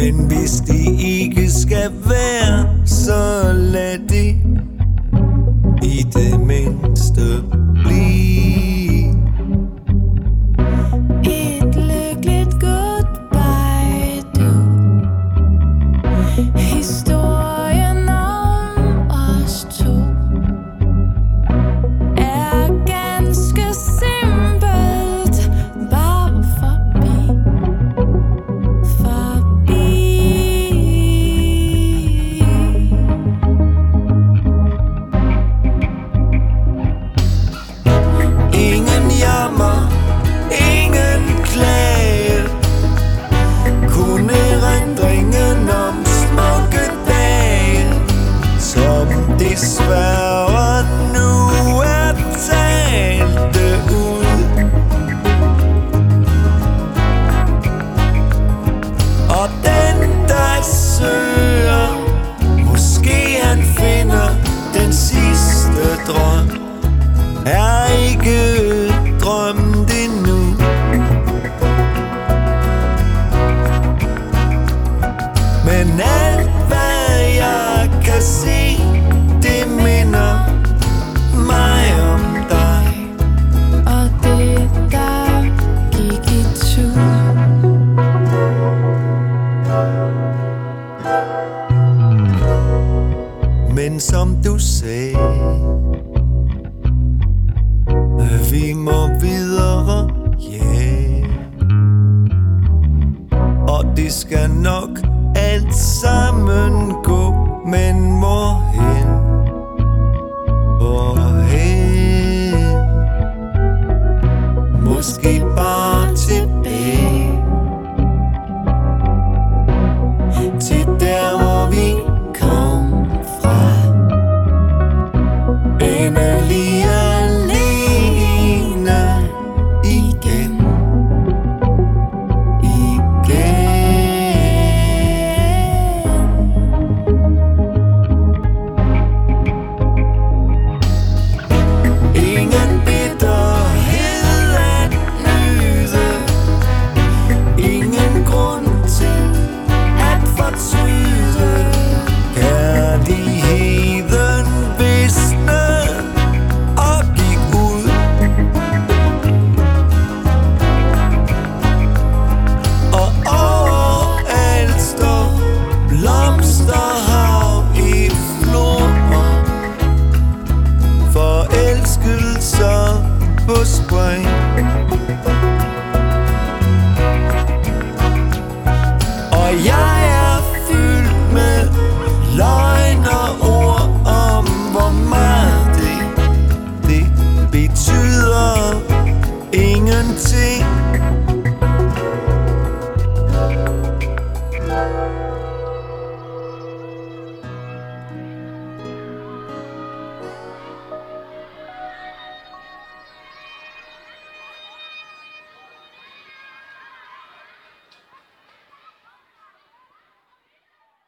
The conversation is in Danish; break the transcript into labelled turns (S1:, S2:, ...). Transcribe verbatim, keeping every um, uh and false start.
S1: Men hvis det ikke skal være, så lad det i det mindste blive
S2: et lykkeligt goodbye, du. Historien om os to er ganske simpelt bare forbi, forbi.
S1: ingen jammer, ingen klage, kun erindringen om smukke dage, som desværre nu er talte ud. Og den der søger, måske han finder den sidste drøm, er ikke drømt endnu. Men alt hvad jeg kan se, det minder mig om dig.
S2: Og det der gik i tu.
S1: Men som du sagde, vi må videre, ja yeah. Og det skal nok alt sammen gå, men hvorhen?